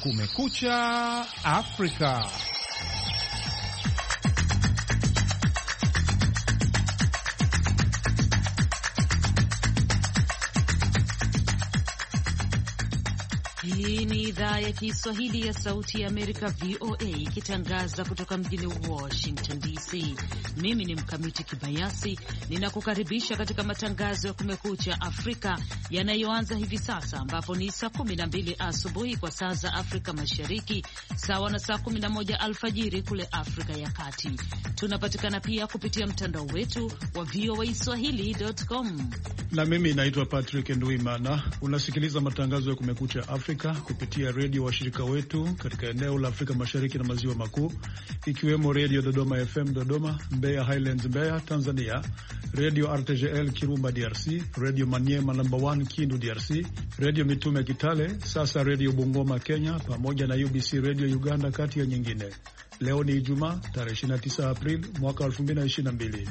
Kumekucha Afrika. Hii ni idhaa ya Kiswahili ya Sauti ya Amerika, VOA, ikitangaza kutoka mjini Washington DC. Mimi ni Mkamiti Kibayasi, ninakukaribisha katika matangazo ya Kumekucha Afrika yanayoanza hivi sasa, ambapo ni saa 12 asubuhi kwa saa za Afrika Mashariki, sawa na saa 11 alfajiri kule Afrika ya Kati. Tunapatikana pia kupitia mtandao wetu wa voaswahili.com. Na mimi naitwa Patrick Ndwimana. Unasikiliza matangazo ya Kumekucha Afrika kupitia redio washirika wetu katika eneo la Afrika Mashariki na Maziwa Makuu, ikiwemo redio Dodoma FM Dodoma, Mbeya Highlands Mbeya Tanzania, redio RTGL Kirumba DRC, redio Maniema number 1 Kindu DRC, redio Mitume Kitale, sasa redio Bungoma Kenya, pamoja na UBC redio Uganda, kati ya nyingine. Leo ni Ijumaa tarehe 29 Aprili mwaka 2022.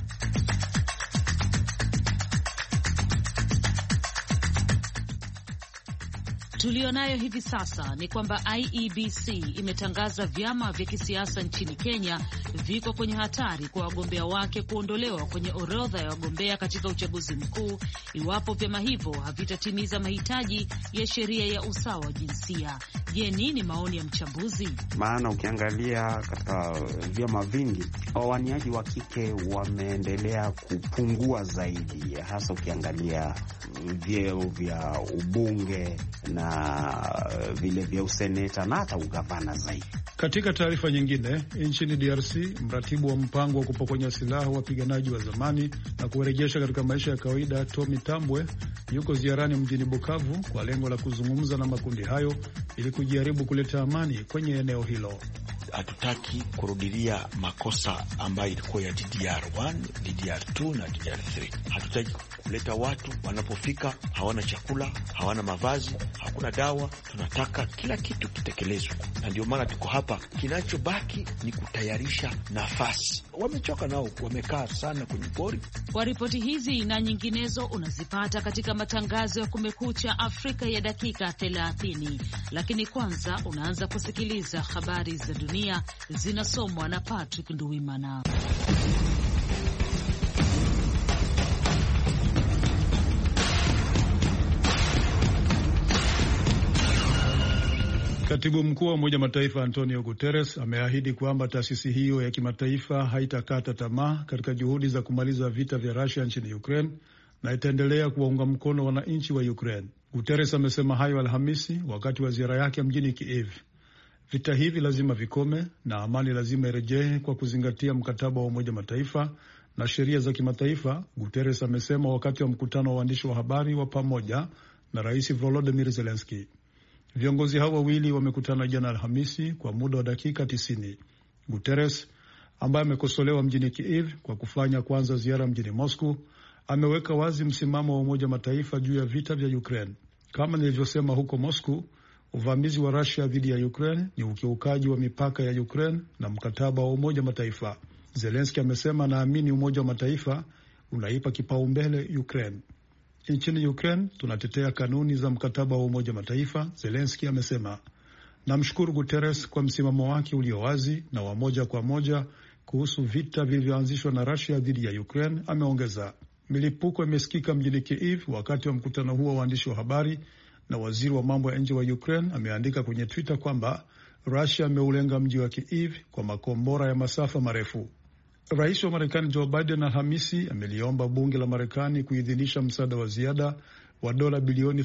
Tulionayo hivi sasa ni kwamba IEBC imetangaza vyama vya kisiasa nchini Kenya viko kwenye hatari kwa wagombea wake kuondolewa kwenye orodha ya wagombea katika uchaguzi mkuu iwapo vyama hivyo havitatimiza mahitaji ya sheria ya usawa wa jinsia. Je, nini maoni ya mchambuzi? Maana ukiangalia katika vyama vingi wawaniaji wa kike wameendelea kupungua zaidi, hasa ukiangalia vyeo vya ubunge na vile vya useneta na hata ugavana zaidi. Katika taarifa nyingine, nchini DRC, mratibu wa mpango wa kupokonya silaha wapiganaji wa zamani na kuwarejesha katika maisha ya kawaida, Tommy Tambwe, yuko ziarani mjini Bukavu kwa lengo la kuzungumza na makundi hayo ili kujaribu kuleta amani kwenye eneo hilo. Hatutaki kurudilia makosa ambayo ilikuwa ya DDR1, DDR2 na DDR3. Hatutaki kuleta watu wanapofika hawana chakula, hawana mavazi, hakuna dawa. Tunataka kila kitu kitekelezwe, na ndio maana tuko hapa. Kinachobaki ni kutayarisha nafasi. Wamechoka nao, wamekaa sana kwenye pori. Kwa ripoti hizi na nyinginezo unazipata katika matangazo ya Kumekucha Afrika ya dakika 30. Lakini kwanza unaanza kusikiliza habari za dunia zinasomwa na Patrick Nduwimana. Katibu mkuu wa Umoja Mataifa Antonio Guterres ameahidi kwamba taasisi hiyo ya kimataifa haitakata tamaa katika juhudi za kumaliza vita vya Russia nchini Ukraine na itaendelea kuwaunga mkono wananchi wa Ukraine. Guterres amesema hayo Alhamisi wakati wa ziara yake mjini Kiev. Vita hivi lazima vikome na amani lazima irejee kwa kuzingatia mkataba wa Umoja Mataifa na sheria za kimataifa, Guterres amesema wakati wa mkutano wa waandishi wa habari wa pamoja na Rais Volodymyr Zelensky. Viongozi hao wawili wamekutana jana Alhamisi kwa muda wa dakika 90. Guterres, ambaye amekosolewa mjini Kiev kwa kufanya kwanza ziara mjini Moscow, ameweka wazi msimamo wa Umoja Mataifa juu ya vita vya Ukraine. Kama nilivyosema huko Moscow, uvamizi wa Russia dhidi ya Ukraine ni ukiukaji wa mipaka ya Ukraine na mkataba wa Umoja Mataifa. Zelensky amesema naamini Umoja wa Mataifa unaipa kipaumbele Ukraine. Nchini Ukraine tunatetea kanuni za mkataba wa Umoja Mataifa, Zelensky amesema. Namshukuru Guterres kwa msimamo wake ulio wazi na wa moja kwa moja kuhusu vita vilivyoanzishwa na Russia dhidi ya Ukraine, ameongeza. Milipuko imesikika mjini Kiev wakati wa mkutano huo wa waandishi wa habari, na waziri wa mambo ya nje wa Ukraine ameandika kwenye Twitter kwamba Russia ameulenga mji wa Kiev kwa makombora ya masafa marefu. Rais wa Marekani Joe Biden Alhamisi ameliomba bunge la Marekani kuidhinisha msaada wa ziada wa dola bilioni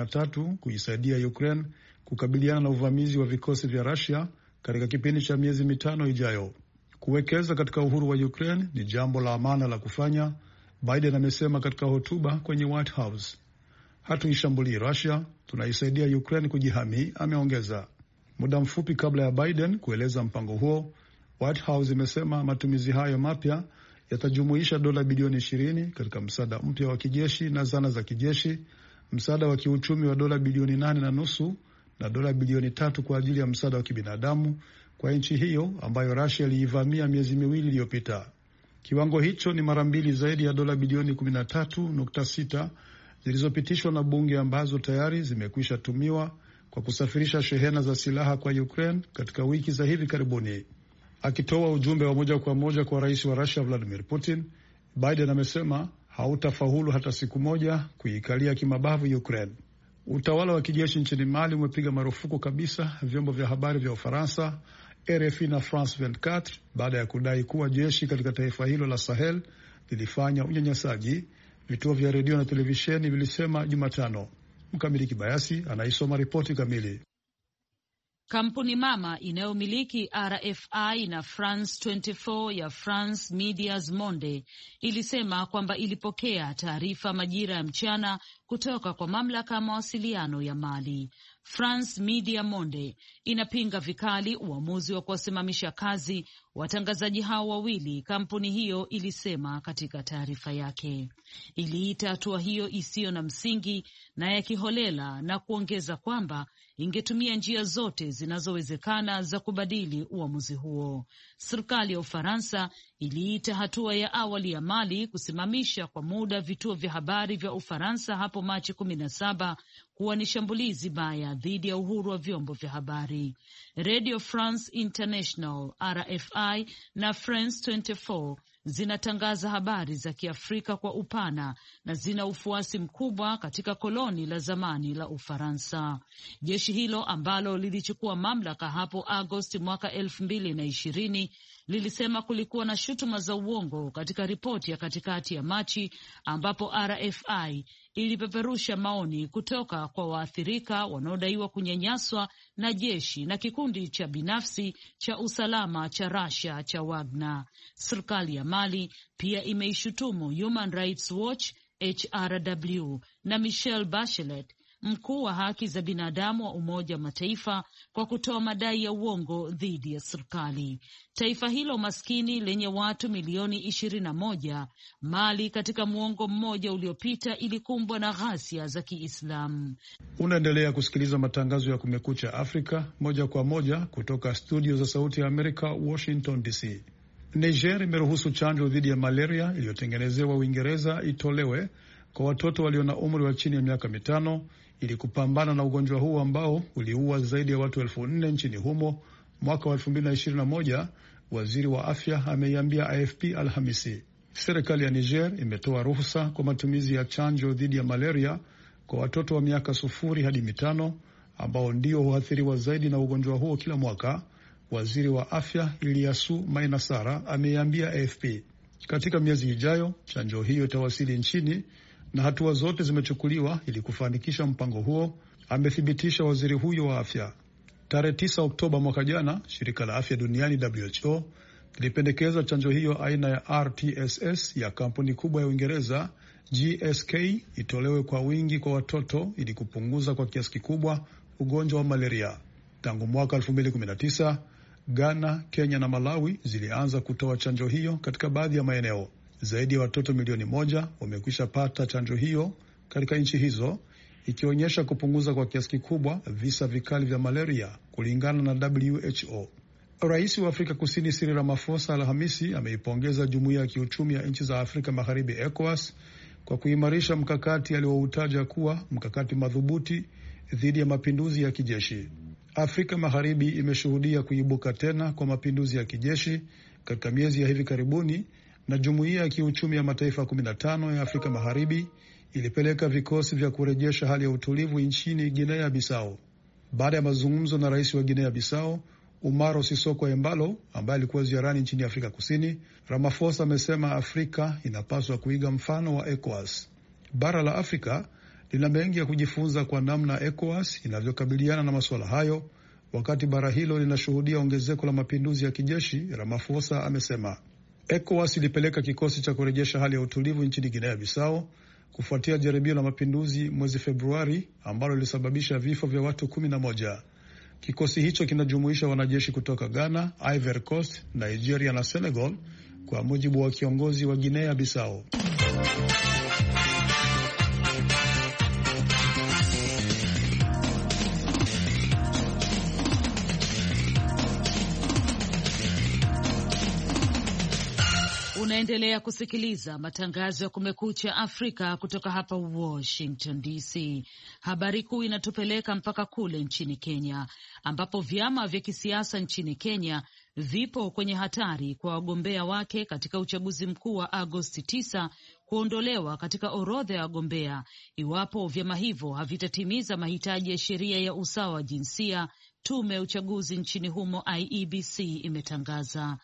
33 kuisaidia Ukraine kukabiliana na uvamizi wa vikosi vya Russia katika kipindi cha miezi 5 ijayo. Kuwekeza katika uhuru wa Ukraine ni jambo la amana la kufanya, Biden amesema katika hotuba kwenye White House. Hatuishambulii Russia, tunaisaidia Ukraine kujihami, ameongeza. Muda mfupi kabla ya Biden kueleza mpango huo, White House imesema matumizi hayo mapya yatajumuisha dola bilioni 20 katika msaada mpya wa kijeshi na zana za kijeshi, msaada wa kiuchumi wa dola bilioni 8.5 na dola bilioni 3 kwa ajili ya msaada wa kibinadamu kwa nchi hiyo ambayo Russia iliivamia miezi miwili iliyopita. Kiwango hicho ni mara mbili zaidi ya dola bilioni 13.6 zilizopitishwa na bunge ambazo tayari zimekwisha tumiwa kwa kusafirisha shehena za silaha kwa Ukraine katika wiki za hivi karibuni. Akitoa ujumbe wa moja kwa moja kwa rais wa Russia Vladimir Putin, Biden amesema hautafaulu hata siku moja kuikalia kimabavu Ukraine. Utawala wa kijeshi nchini Mali umepiga marufuku kabisa vyombo vya habari vya Ufaransa, RFI na France 24 baada ya kudai kuwa jeshi katika taifa hilo la Sahel lilifanya unyanyasaji, vituo vya redio na televisheni vilisema Jumatano. Mkamili Kibayasi anaisoma ripoti kamili. Kampuni mama inayomiliki RFI na France 24 ya France Medias Monde ilisema kwamba ilipokea taarifa majira ya mchana kutoka kwa mamlaka ya mawasiliano ya Mali. France Media Monde inapinga vikali uamuzi wa kuwasimamisha kazi watangazaji hao wawili, kampuni hiyo ilisema katika taarifa yake. Iliita hatua hiyo isiyo na msingi na ya kiholela na kuongeza kwamba ingetumia njia zote zinazowezekana za kubadili uamuzi huo. Serikali ya Ufaransa iliita hatua ya awali ya Mali kusimamisha kwa muda vituo vya habari vya Ufaransa hapo Machi 17 kuwa ni shambulizi baya dhidi ya uhuru wa vyombo vya habari. Radio France International, RFI na France 24 zinatangaza habari za Kiafrika kwa upana na zina ufuasi mkubwa katika koloni la zamani la Ufaransa. Jeshi hilo ambalo lilichukua mamlaka hapo Agosti mwaka 2020 lilisema kulikuwa na shutuma za uongo katika ripoti ya katikati ya Machi ambapo RFI ilipeperusha maoni kutoka kwa waathirika wanaodaiwa kunyanyaswa na jeshi na kikundi cha binafsi cha usalama cha Russia cha Wagner. Serikali ya Mali pia imeishutumu Human Rights Watch, HRW na Michelle Bachelet, mkuu wa haki za binadamu wa Umoja wa Mataifa, kwa kutoa madai ya uongo dhidi ya serikali. Taifa hilo maskini lenye watu milioni 21, Mali katika muongo mmoja uliopita ilikumbwa na ghasia za Kiislamu. Unaendelea kusikiliza matangazo ya Kumekucha Afrika moja kwa moja kutoka studio za Sauti ya Amerika, Washington DC. Niger imeruhusu chanjo dhidi ya malaria iliyotengenezewa Uingereza itolewe kwa watoto walio na umri wa chini ya miaka 5 ili kupambana na ugonjwa huu ambao uliua zaidi ya watu 4,000 nchini humo mwaka wa 2021, waziri wa afya ameiambia AFP Alhamisi. Serikali ya Niger imetoa ruhusa kwa matumizi ya chanjo dhidi ya malaria kwa watoto wa miaka 0 hadi 5 ambao ndio huathiriwa zaidi na ugonjwa huo kila mwaka. Waziri wa afya Iliasu Mainasara ameiambia AFP katika miezi ijayo chanjo hiyo itawasili nchini na hatua zote zimechukuliwa ili kufanikisha mpango huo, amethibitisha waziri huyo wa afya. Tarehe 9 Oktoba mwaka jana, shirika la afya duniani WHO lilipendekeza chanjo hiyo aina ya RTSS ya kampuni kubwa ya Uingereza GSK itolewe kwa wingi kwa watoto ili kupunguza kwa kiasi kikubwa ugonjwa wa malaria. Tangu mwaka 2019, Ghana, Kenya na Malawi zilianza kutoa chanjo hiyo katika baadhi ya maeneo. Zaidi ya watoto milioni 1 wamekwisha pata chanjo hiyo katika nchi hizo, ikionyesha kupunguza kwa kiasi kikubwa visa vikali vya malaria kulingana na WHO. Rais wa Afrika Kusini Cyril Ramaphosa Alhamisi ameipongeza Jumuiya ya Kiuchumi ya Nchi za Afrika Magharibi ECOWAS kwa kuimarisha mkakati alioutaja kuwa mkakati madhubuti dhidi ya mapinduzi ya kijeshi. Afrika Magharibi imeshuhudia kuibuka tena kwa mapinduzi ya kijeshi katika miezi ya hivi karibuni, na Jumuiya ya Kiuchumi ya Mataifa 15 ya Afrika Magharibi ilipeleka vikosi vya kurejesha hali ya utulivu nchini Guinea Bissau. Baada ya mazungumzo na rais wa Guinea Bissau Umaro Sisoko Embalo ambaye alikuwa ziarani nchini Afrika Kusini, Ramaphosa amesema Afrika inapaswa kuiga mfano wa ECOWAS. Bara la Afrika lina mengi ya kujifunza kwa namna ECOWAS inavyokabiliana na masuala hayo, wakati bara hilo linashuhudia ongezeko la mapinduzi ya kijeshi, Ramaphosa amesema. ECOWAS ilipeleka kikosi cha kurejesha hali ya utulivu nchini Guinea Bissau kufuatia jaribio la mapinduzi mwezi Februari ambalo lilisababisha vifo vya watu 11. Kikosi hicho kinajumuisha wanajeshi kutoka Ghana, Ivory Coast, Nigeria na Senegal, kwa mujibu wa kiongozi wa Guinea Bissau. Unaendelea kusikiliza matangazo ya Kumekucha Afrika kutoka hapa Washington DC. Habari kuu inatupeleka mpaka kule nchini Kenya, ambapo vyama vya kisiasa nchini Kenya vipo kwenye hatari kwa wagombea wake katika uchaguzi mkuu wa Agosti 9 kuondolewa katika orodha ya wagombea iwapo vyama hivyo havitatimiza mahitaji ya sheria ya usawa wa jinsia. Tume ya uchaguzi nchini humo IEBC imetangaza.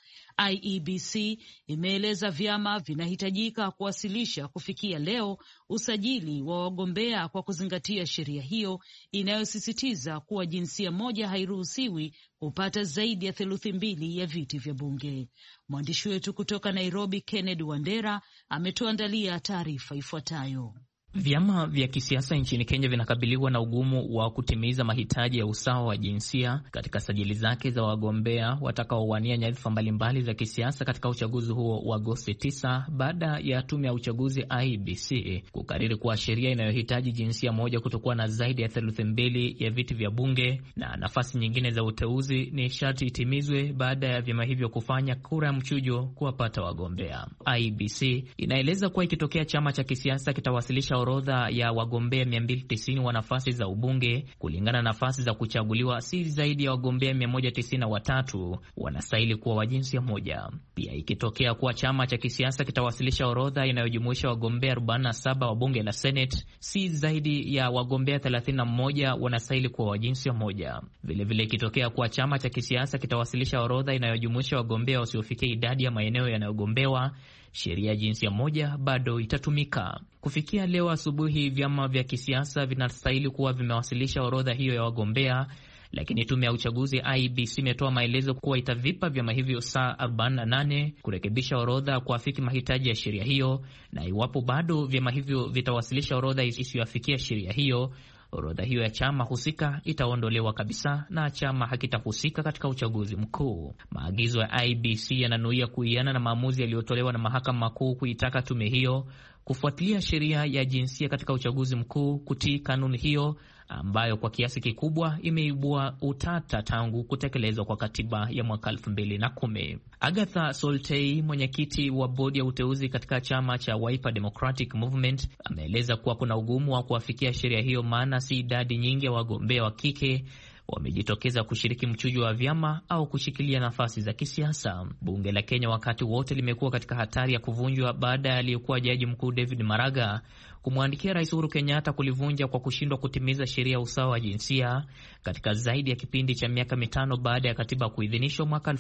IEBC imeeleza vyama vinahitajika kuwasilisha kufikia leo usajili wa wagombea kwa kuzingatia sheria hiyo inayosisitiza kuwa jinsia moja hairuhusiwi kupata zaidi ya 2/3 ya viti vya bunge. Mwandishi wetu kutoka Nairobi, Kennedy Wandera, ametuandalia taarifa ifuatayo. Vyama vya kisiasa nchini Kenya vinakabiliwa na ugumu wa kutimiza mahitaji ya usawa wa jinsia katika sajili zake za wagombea watakaowania nyadhifa mbalimbali za kisiasa katika uchaguzi huo wa Agosti 9 baada ya tume ya uchaguzi IEBC kukariri kuwa sheria inayohitaji jinsia moja kutokuwa na zaidi ya 2/3 ya viti vya bunge na nafasi nyingine za uteuzi ni sharti itimizwe baada ya vyama hivyo kufanya kura ya mchujo kuwapata wagombea. IEBC inaeleza kuwa ikitokea chama cha kisiasa kitawasilisha orodha ya wagombea 290 wa nafasi za ubunge kulingana na nafasi za kuchaguliwa, si zaidi ya wagombea 193 wanastahili kuwa wa jinsia moja. Pia ikitokea kuwa chama cha kisiasa kitawasilisha orodha inayojumuisha wagombea 47 wa bunge la Senate, si zaidi ya wagombea 31 wanastahili kuwa wa jinsia moja. Vilevile ikitokea kuwa chama cha kisiasa kitawasilisha orodha inayojumuisha wagombea wasiofikia idadi ya maeneo yanayogombewa, sheria ya jinsia moja bado itatumika. Kufikia leo asubuhi, vyama vya kisiasa vinastahili kuwa vimewasilisha orodha hiyo ya wagombea, lakini tume ya uchaguzi IEBC imetoa maelezo kuwa itavipa vyama hivyo saa 48 kurekebisha orodha kuafiki mahitaji ya sheria hiyo, na iwapo bado vyama hivyo vitawasilisha orodha isiyoafikia sheria hiyo, orodha hiyo ya chama husika itaondolewa kabisa na chama hakitahusika katika uchaguzi mkuu. Maagizo ya IEBC yananuia kuiana na maamuzi yaliyotolewa na mahakama kuu kuitaka tume hiyo kufuatilia sheria ya jinsia katika uchaguzi mkuu, kutii kanuni hiyo ambayo kwa kiasi kikubwa imeibua utata tangu kutekelezwa kwa katiba ya mwaka 2010. Agatha Soltei, mwenyekiti wa bodi ya uteuzi katika chama cha Wiper Democratic Movement, ameeleza kuwa kuna ugumu wa kuafikia sheria hiyo, maana si idadi nyingi ya wagombea wa kike wamejitokeza kushiriki mchujo wa vyama au kushikilia nafasi za kisiasa. Bunge la Kenya wakati wote limekuwa katika hatari ya kuvunjwa baada ya aliyekuwa jaji mkuu David Maraga kumwandikia Rais Uhuru Kenyatta kulivunja kwa kushindwa kutimiza sheria ya usawa wa jinsia katika zaidi ya kipindi cha miaka 5 baada ya katiba kuidhinishwa mwaka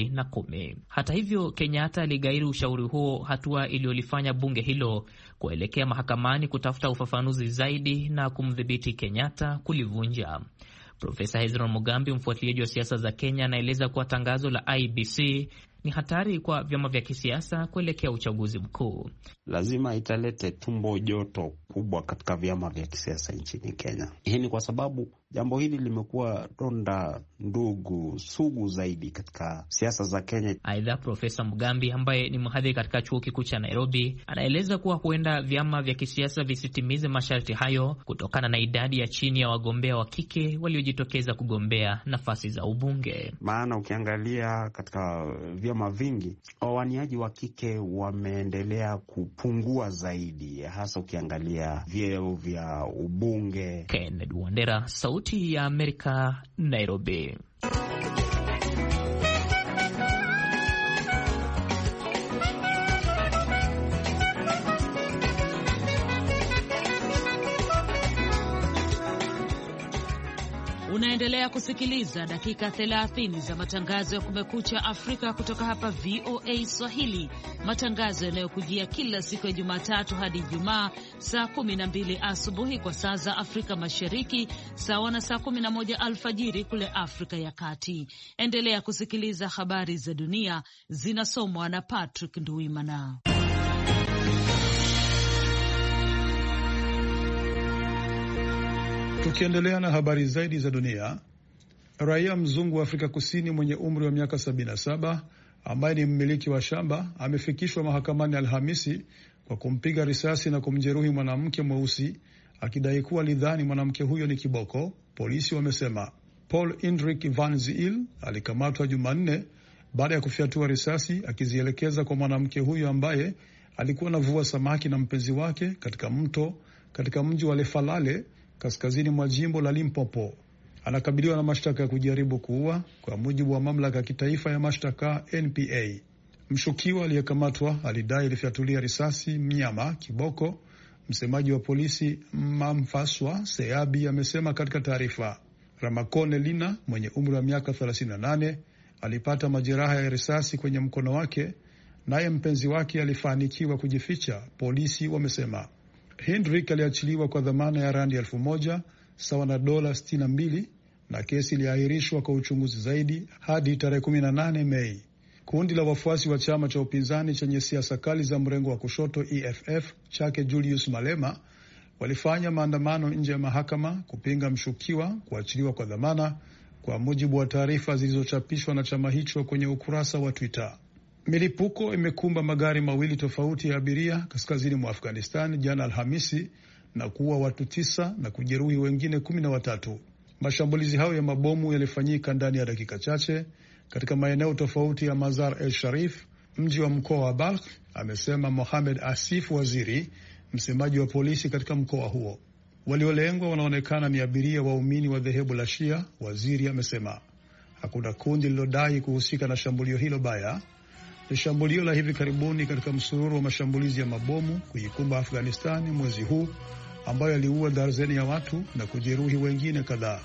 2010. Hata hivyo, Kenyatta aligairi ushauri huo, hatua iliyolifanya bunge hilo kuelekea mahakamani kutafuta ufafanuzi zaidi na kumdhibiti Kenyatta kulivunja. Profesa Hezron Mugambi, mfuatiliaji wa siasa za Kenya, anaeleza kuwa tangazo la IEBC ni hatari kwa vyama vya kisiasa kuelekea uchaguzi mkuu. Lazima italete tumbo joto kubwa katika vyama vya kisiasa nchini Kenya. Hii ni kwa sababu jambo hili limekuwa donda ndugu sugu zaidi katika siasa za Kenya. Aidha, Profesa Mugambi ambaye ni mhadhiri katika chuo kikuu cha Nairobi anaeleza kuwa huenda vyama vya kisiasa visitimize masharti hayo kutokana na idadi ya chini ya wagombea wa kike waliojitokeza kugombea nafasi za ubunge. Maana ukiangalia katika vyama vingi wawaniaji wa kike wameendelea kupungua zaidi, hasa ukiangalia vyeo vya ubunge. Kennedy Wandera, Sauti ya Amerika, Nairobi. Unaendelea kusikiliza dakika 30 za matangazo ya Kumekucha Afrika kutoka hapa VOA Swahili, matangazo yanayokujia kila siku ya Jumatatu hadi Ijumaa saa 12 asubuhi kwa saa za Afrika Mashariki, sawa na saa 11 alfajiri kule Afrika ya Kati. Endelea kusikiliza habari za dunia, zinasomwa na Patrick Nduimana. Tukiendelea na habari zaidi za dunia, raia mzungu wa Afrika Kusini mwenye umri wa miaka 77 ambaye ni mmiliki wa shamba amefikishwa mahakamani Alhamisi kwa kumpiga risasi na kumjeruhi mwanamke mweusi akidai kuwa alidhani mwanamke huyo ni kiboko. Polisi wamesema Paul Indrik Van Zyl alikamatwa Jumanne baada ya kufyatua risasi akizielekeza kwa mwanamke huyo ambaye alikuwa anavua samaki na mpenzi wake katika mto katika mji wa Lefalale kaskazini mwa jimbo la Limpopo. Anakabiliwa na mashtaka ya kujaribu kuua kwa mujibu wa mamlaka ya kitaifa ya mashtaka NPA. Mshukiwa aliyekamatwa alidai alifyatulia risasi mnyama kiboko. Msemaji wa polisi Mamfaswa Seabi amesema katika taarifa. Ramakone Lina mwenye umri wa miaka 38 alipata majeraha ya risasi kwenye mkono wake, naye mpenzi wake alifanikiwa kujificha, polisi wamesema. Hendrik aliachiliwa kwa dhamana ya randi 1,000 sawa na dola 62 na kesi iliahirishwa kwa uchunguzi zaidi hadi tarehe 18 Mei. Kundi la wafuasi wa chama cha upinzani chenye siasa kali za mrengo wa kushoto EFF chake Julius Malema walifanya maandamano nje ya mahakama kupinga mshukiwa kuachiliwa kwa dhamana, kwa mujibu wa taarifa zilizochapishwa na chama hicho kwenye ukurasa wa Twitter. Milipuko imekumba magari mawili tofauti ya abiria kaskazini mwa Afghanistan jana Alhamisi na kuua watu 9 na kujeruhi wengine 13. Mashambulizi hayo ya mabomu yalifanyika ndani ya dakika chache katika maeneo tofauti ya Mazar el Sharif, mji wa mkoa wa Balkh, amesema Mohamed Asif Waziri, msemaji wa polisi katika mkoa huo. Waliolengwa wanaonekana ni abiria waumini wa dhehebu la Shia, Waziri amesema. Hakuna kundi lilodai kuhusika na shambulio hilo baya. Ni shambulio la hivi karibuni katika msururu wa mashambulizi ya mabomu kuikumba Afghanistani mwezi huu, ambayo yaliua darzeni ya watu na kujeruhi wengine kadhaa.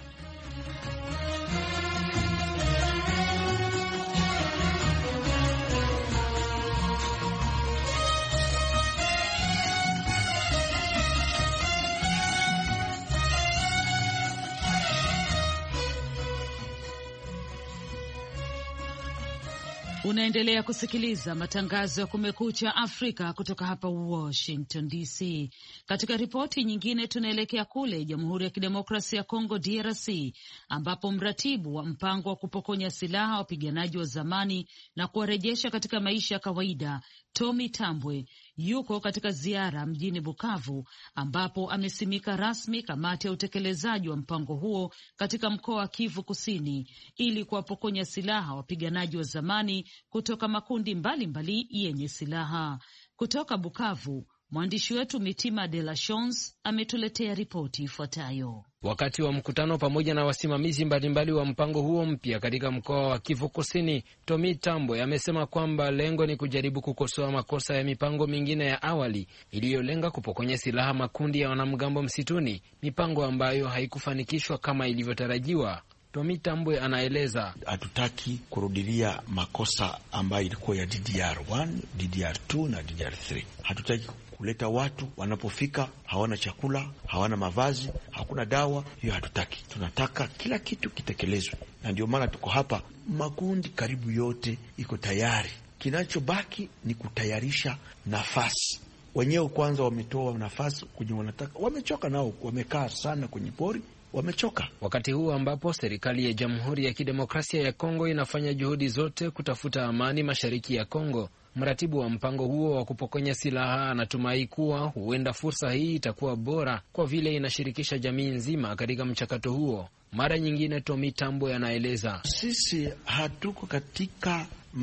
Unaendelea kusikiliza matangazo ya Kumekucha Afrika kutoka hapa Washington DC. Katika ripoti nyingine, tunaelekea kule Jamhuri ya Kidemokrasia ya Kongo DRC, ambapo mratibu wa mpango wa kupokonya silaha wapiganaji wa zamani na kuwarejesha katika maisha ya kawaida Tommy Tambwe yuko katika ziara mjini Bukavu, ambapo amesimika rasmi kamati ya utekelezaji wa mpango huo katika mkoa wa Kivu Kusini ili kuwapokonya silaha wapiganaji wa zamani kutoka makundi mbalimbali yenye silaha. Kutoka Bukavu, mwandishi wetu Mitima de la Chance ametuletea ripoti ifuatayo. Wakati wa mkutano pamoja na wasimamizi mbalimbali wa mpango huo mpya katika mkoa wa Kivu Kusini, Tommy Tambwe amesema kwamba lengo ni kujaribu kukosoa makosa ya mipango mingine ya awali iliyolenga kupokonya silaha makundi ya wanamgambo msituni, mipango ambayo haikufanikishwa kama ilivyotarajiwa. Tommy Tambwe anaeleza, hatutaki kurudilia makosa ambayo ilikuwa ya DDR1, DDR2 na DDR3. Hatutaki kuleta watu wanapofika hawana chakula, hawana mavazi, hakuna dawa. Hiyo hatutaki. Tunataka kila kitu kitekelezwe, na ndio maana tuko hapa. Makundi karibu yote iko tayari, kinachobaki ni kutayarisha nafasi. Wenyewe kwanza wametoa nafasi kwenye wanataka, wamechoka nao, wamekaa sana kwenye pori, wamechoka. Wakati huu ambapo serikali ya Jamhuri ya Kidemokrasia ya Kongo inafanya juhudi zote kutafuta amani mashariki ya Kongo, mratibu wa mpango huo wa kupokonya silaha anatumai kuwa huenda fursa hii itakuwa bora kwa vile inashirikisha jamii nzima katika mchakato huo. Mara nyingine Tommy Tambwe anaeleza, sisi hatuko katika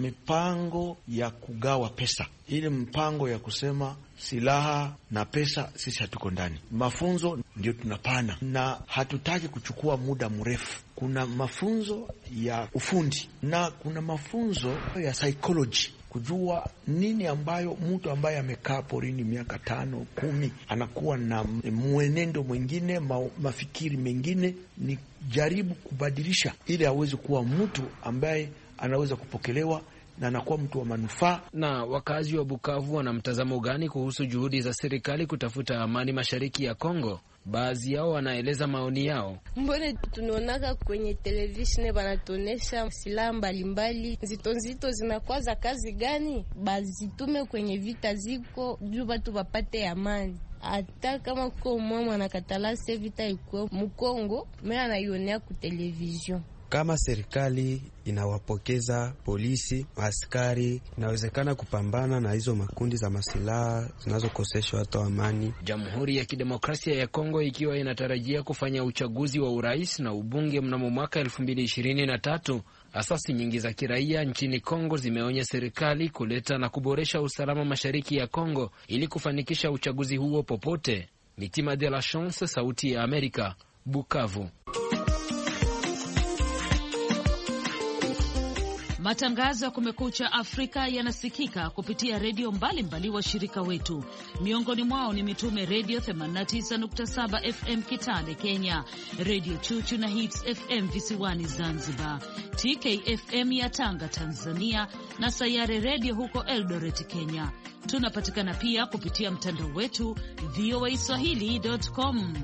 mipango ya kugawa pesa. Ile mpango ya kusema silaha na pesa, sisi hatuko ndani. Mafunzo ndio tunapana, na hatutaki kuchukua muda mrefu. Kuna mafunzo ya ufundi na kuna mafunzo ya psychology, kujua nini ambayo mtu ambaye amekaa porini miaka 5, 10 anakuwa na mwenendo mwingine, mafikiri mengine. Ni jaribu kubadilisha ili aweze kuwa mtu ambaye anaweza kupokelewa na anakuwa mtu wa manufaa. Na wakazi wa Bukavu wana mtazamo gani kuhusu juhudi za serikali kutafuta amani mashariki ya Kongo? Baadhi yao wanaeleza maoni yao. Mbona tunaonaka kwenye televisheni banatonesha silaha mbalimbali nzito nzito, zinakuwa za kazi gani? Bazitume kwenye vita ziko juu watu wapate amani. Hata kama kuko mama anakatala se vita iko Mkongo, mimi anaionea ku television. Kama serikali inawapokeza polisi, askari, inawezekana kupambana na hizo makundi za masilaha zinazokosesha watu amani. Jamhuri ya Kidemokrasia ya Kongo ikiwa inatarajia kufanya uchaguzi wa urais na ubunge mnamo mwaka 2023, Asasi nyingi za kiraia nchini Kongo zimeonya serikali kuleta na kuboresha usalama mashariki ya Kongo ili kufanikisha uchaguzi huo popote. Mitima de la Chance, Sauti ya Amerika, Bukavu. Matangazo ya Kumekucha Afrika yanasikika kupitia redio mbalimbali wa shirika wetu. Miongoni mwao ni Mitume Redio 89.7 FM Kitale, Kenya, Redio Chuchu na Hits FM visiwani Zanzibar, TKFM ya Tanga, Tanzania, na Sayare Redio huko Eldoret, Kenya. Tunapatikana pia kupitia mtandao wetu voaswahili.com.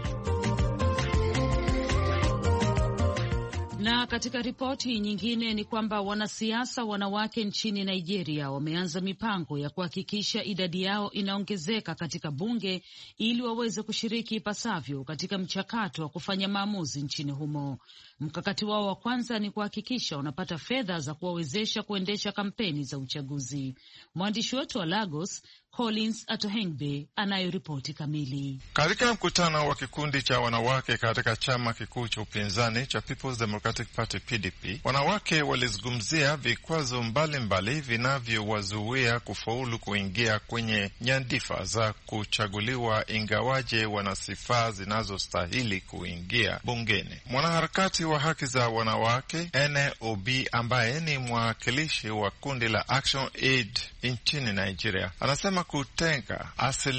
Na katika ripoti nyingine ni kwamba wanasiasa wanawake nchini Nigeria wameanza mipango ya kuhakikisha idadi yao inaongezeka katika bunge ili waweze kushiriki ipasavyo katika mchakato wa kufanya maamuzi nchini humo. Mkakati wao wa kwanza ni kuhakikisha wanapata fedha za kuwawezesha kuendesha kampeni za uchaguzi. Mwandishi wetu wa Lagos, Collins Atohengbe, anayo ripoti kamili. Katika mkutano wa kikundi cha wanawake katika chama kikuu cha upinzani cha People's Democratic Party PDP, wanawake walizungumzia vikwazo mbalimbali vinavyowazuia kufaulu kuingia kwenye nyadhifa za kuchaguliwa ingawaje wana sifa zinazostahili kuingia bungeni. Mwanaharakati wa haki za wanawake NOB ambaye ni mwakilishi wa kundi la Action Aid nchini Nigeria anasema kutenga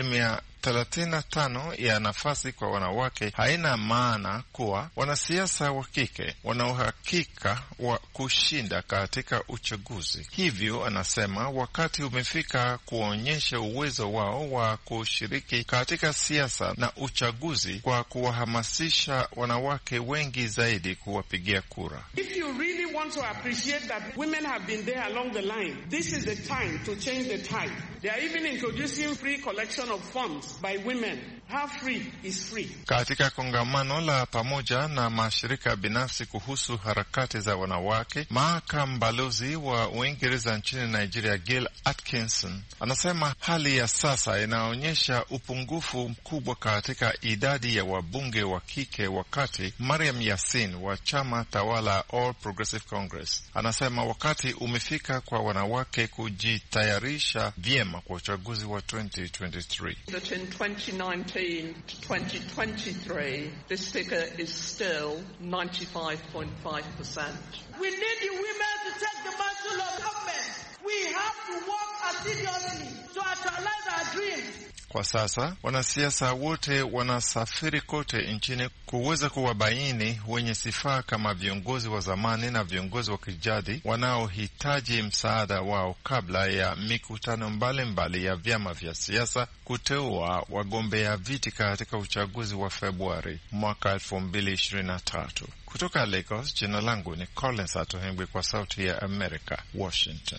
35% ya nafasi kwa wanawake haina maana kuwa wanasiasa wa kike wana uhakika wa kushinda katika uchaguzi. Hivyo anasema wakati umefika kuonyesha uwezo wao wa kushiriki katika siasa na uchaguzi kwa kuwahamasisha wanawake wengi zaidi kuwapigia kura. If you really want to appreciate that women have been there along the line, this is the time to change the tide. They are even introducing free collection of funds by women. How free is free? Katika kongamano la pamoja na mashirika binafsi kuhusu harakati za wanawake, makamu balozi wa Uingereza nchini Nigeria Gail Atkinson anasema hali ya sasa inaonyesha upungufu mkubwa katika idadi ya wabunge wa kike, wakati Mariam Yassin wa chama tawala All Progressive Congress anasema wakati umefika kwa wanawake kujitayarisha vyema kwa uchaguzi wa 2023. That in 2019 to 2023, this figure is still 95.5%. We need the women to take the mantle of government. We have to work assiduously to actualize our dreams. Kwa sasa wanasiasa wote wanasafiri kote nchini kuweza kuwabaini wenye sifa kama viongozi wa zamani na viongozi wa kijadi wanaohitaji msaada wao kabla ya mikutano mbalimbali ya vyama vya siasa kuteua wagombea viti katika uchaguzi wa Februari mwaka 2023. Kutoka Lagos, jina langu ni Collins Atohengwe kwa Sauti ya America, Washington.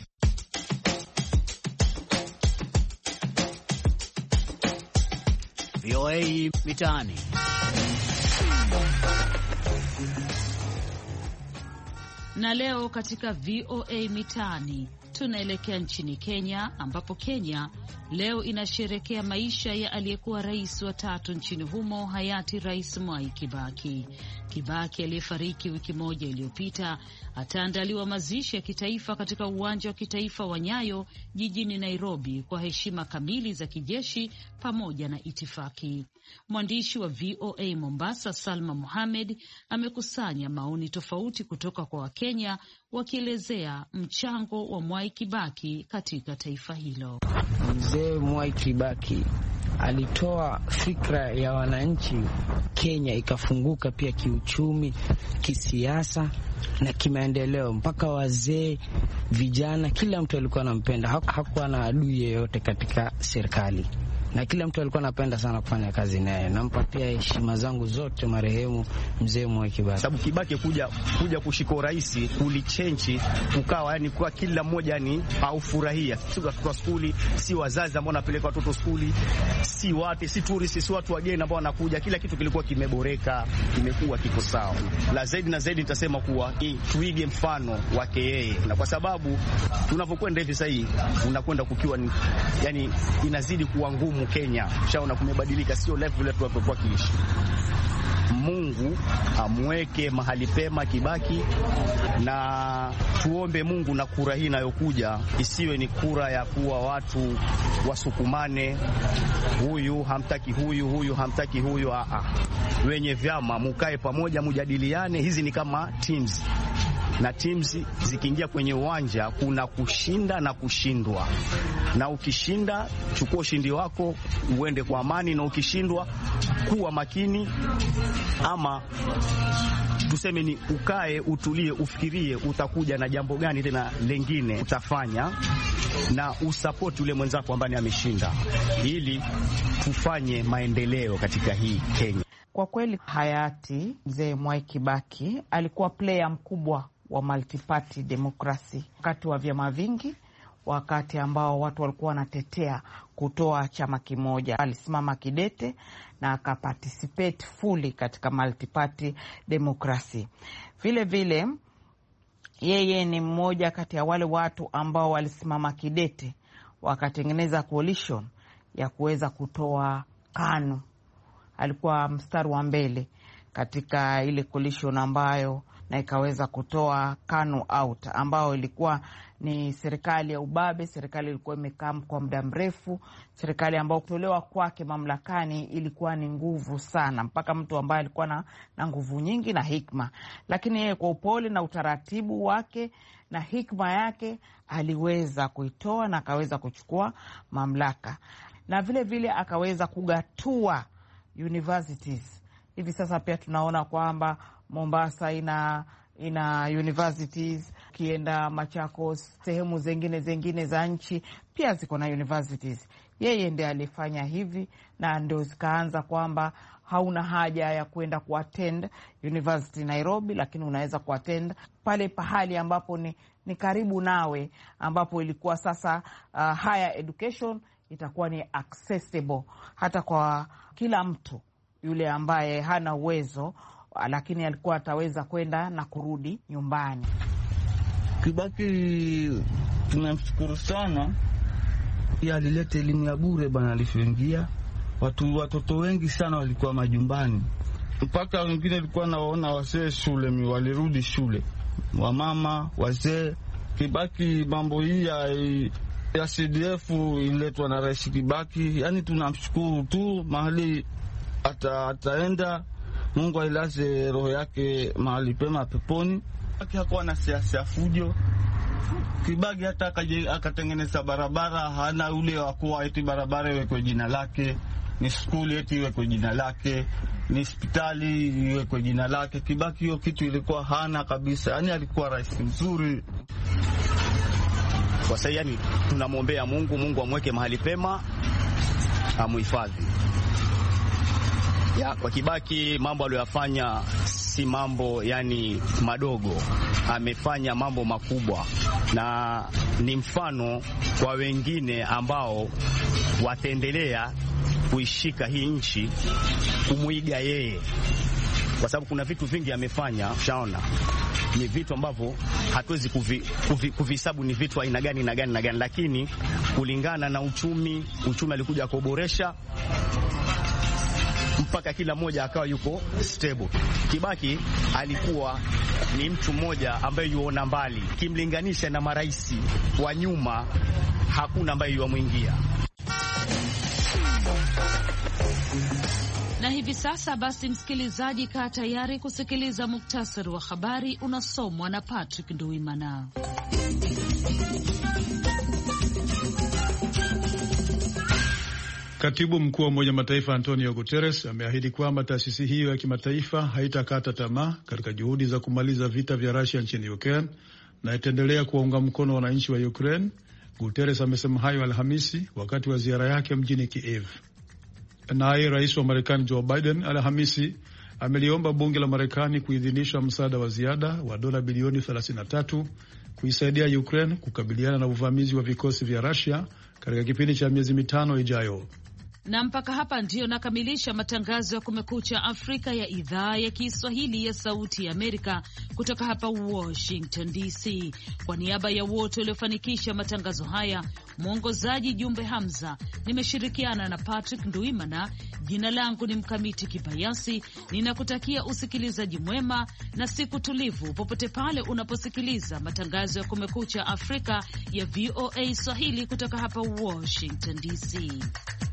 VOA Mitaani. Na leo katika VOA Mitaani tunaelekea nchini Kenya, ambapo Kenya leo inasherekea maisha ya aliyekuwa rais wa tatu nchini humo, hayati Rais Mwai Kibaki. Kibaki aliyefariki wiki moja iliyopita ataandaliwa mazishi ya kitaifa katika uwanja wa kitaifa wa Nyayo jijini Nairobi kwa heshima kamili za kijeshi pamoja na itifaki. Mwandishi wa VOA Mombasa Salma Mohamed amekusanya maoni tofauti kutoka kwa Wakenya wakielezea mchango wa Mwai Kibaki katika taifa hilo. Mzee Mwai Kibaki alitoa fikra ya wananchi, Kenya ikafunguka pia kiuchumi, kisiasa na kimaendeleo, mpaka wazee, vijana, kila mtu alikuwa anampenda. Hakuwa na adui yeyote katika serikali, na kila mtu alikuwa anapenda sana kufanya kazi naye. Nampatia heshima zangu zote marehemu mzee Mwai Kibaki. Sababu Kibaki kuja kushika rais kulichange ukawa yani kwa kila mmoja ni aufurahia. Sio watoto skuli, si wazazi ambao wanapeleka watoto skuli, si watu, si tourists, si watu wageni ambao wanakuja, kila kitu kilikuwa kimeboreka, kimekuwa kiko sawa. La zaidi na zaidi nitasema kuwa tuige mfano wake yeye, na kwa sababu tunapokwenda hivi sasa unakwenda kukiwa yani inazidi kuwa ngumu humu Kenya. Shaona kumebadilika, sio life vile tulivyokuwa kiishi. Mungu amweke mahali pema Kibaki, na tuombe Mungu na kura hii inayokuja isiwe ni kura ya kuwa watu wasukumane, huyu hamtaki huyu, huyu hamtaki huyu. Wenye vyama mukae pamoja, mujadiliane. Hizi ni kama teams, na teams zikiingia kwenye uwanja kuna kushinda na kushindwa, na ukishinda chukua ushindi wako uende kwa amani, na ukishindwa kuwa makini, ama tuseme ni ukae, utulie, ufikirie utakuja na jambo gani tena lengine utafanya, na usupport yule mwenzako ambaye ameshinda, ili tufanye maendeleo katika hii Kenya. Kwa kweli hayati mzee Mwai Kibaki alikuwa player mkubwa wa multi-party democracy, wakati wa vyama vingi, wakati ambao watu walikuwa wanatetea kutoa chama kimoja. Alisimama kidete na akaparticipate fully katika multi-party democracy. Vile vile yeye ni mmoja kati ya wale watu ambao walisimama kidete wakatengeneza coalition ya kuweza kutoa KANU. Alikuwa mstari wa mbele katika ile coalition ambayo na ikaweza kutoa KANU out, ambao ilikuwa ni serikali ya ubabe. Serikali ilikuwa imekaa kwa muda mrefu, serikali ambayo kutolewa kwake mamlakani ilikuwa ni nguvu sana, mpaka mtu ambaye alikuwa na nguvu nyingi na hikma, lakini yeye kwa upole na utaratibu wake na hikma yake aliweza kuitoa na akaweza kuchukua mamlaka, na vile vile akaweza kugatua universities. Hivi sasa pia tunaona kwamba Mombasa ina universities, kienda Machakos, sehemu zingine za nchi pia ziko na universities. Yeye ndiye alifanya hivi, na ndio zikaanza kwamba hauna haja ya kwenda kuattend University Nairobi, lakini unaweza kuattend pale pahali ambapo ni karibu nawe, ambapo ilikuwa sasa higher education itakuwa ni accessible hata kwa kila mtu yule ambaye hana uwezo, lakini alikuwa ataweza kwenda na kurudi nyumbani. Kibaki tunamshukuru sana, yeye alileta elimu ya bure bana. Alipoingia watoto wengi sana walikuwa majumbani, mpaka wengine walikuwa naona wazee shule walirudi shule, wamama wazee. Kibaki mambo hii ya CDF iletwa na Rais Kibaki, yani tunamshukuru tu. Mahali ataenda, Mungu ailaze roho yake mahali pema peponi. Hakuwa na siasa ya fujo. Kibaki hata akatengeneza barabara, hana ule wa kuwa eti barabara iwe kwa jina lake, ni skuli eti iwe kwa jina lake, ni hospitali iwe kwa jina lake. Kibaki hiyo kitu ilikuwa hana kabisa, yani alikuwa rais mzuri. Kwa sasa yani tunamwombea Mungu amweke mahali pema, amuhifadhi. Kwa Kibaki mambo aliyofanya si mambo yani madogo, amefanya mambo makubwa, na ni mfano kwa wengine ambao wataendelea kuishika hii nchi kumuiga yeye, kwa sababu kuna vitu vingi amefanya. Ushaona ni vitu ambavyo hatuwezi kuvihesabu ni vitu aina gani, lakini kulingana na uchumi alikuja kuboresha mpaka kila mmoja akawa yuko stable. Kibaki alikuwa ni mtu mmoja ambaye yuona mbali, kimlinganisha na marais wa nyuma hakuna ambaye yuamwingia. Na hivi sasa basi, msikilizaji, kaa tayari kusikiliza muktasari wa habari unasomwa na Patrick Nduwimana. Katibu mkuu wa Umoja Mataifa Antonio Guterres ameahidi kwamba taasisi hiyo ya kimataifa haitakata tamaa katika juhudi za kumaliza vita vya Russia nchini Ukraine na itaendelea kuwaunga mkono wananchi wa Ukraine. Guterres amesema hayo Alhamisi wakati wa ziara yake mjini Kiev. Naye rais wa Marekani Joe Biden Alhamisi ameliomba bunge la Marekani kuidhinisha msaada wa ziada wa dola bilioni 33 kuisaidia Ukraine kukabiliana na uvamizi wa vikosi vya Russia katika kipindi cha miezi 5 ijayo. Na mpaka hapa ndiyo nakamilisha matangazo ya Kumekucha Afrika ya idhaa ya Kiswahili ya Sauti ya Amerika kutoka hapa Washington DC. Kwa niaba ya wote waliofanikisha matangazo haya, mwongozaji Jumbe Hamza, nimeshirikiana na Patrick Nduimana. Jina langu ni Mkamiti Kibayasi. Ninakutakia usikilizaji mwema na siku tulivu popote pale unaposikiliza matangazo ya Kumekucha Afrika ya VOA Swahili kutoka hapa Washington DC.